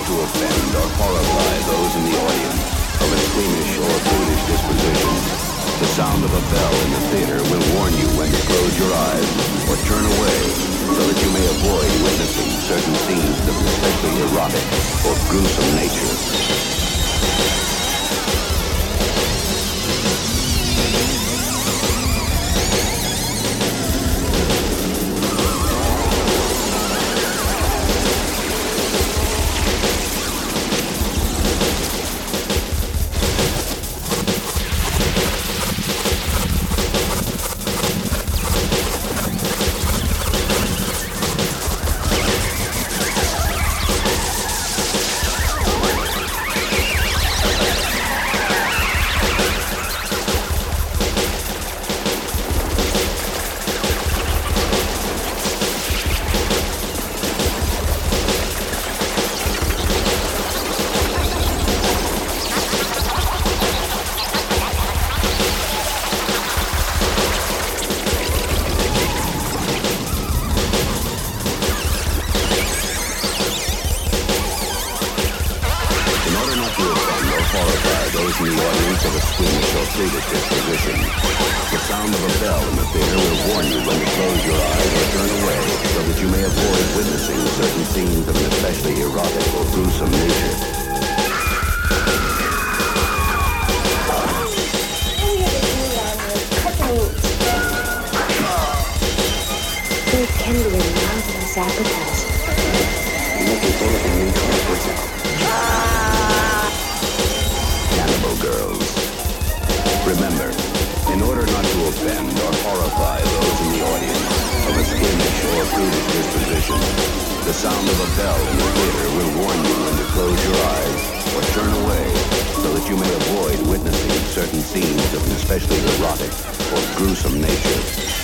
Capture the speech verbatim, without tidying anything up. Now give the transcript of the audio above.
to offend or horrify those in the audience of a squeamish or prudish disposition, the sound of a bell in the theater will warn you when to close your eyes or turn away so that you may avoid witnessing certain scenes of an especially erotic or gruesome nature. Certain scenes of an especially erotic or gruesome nature.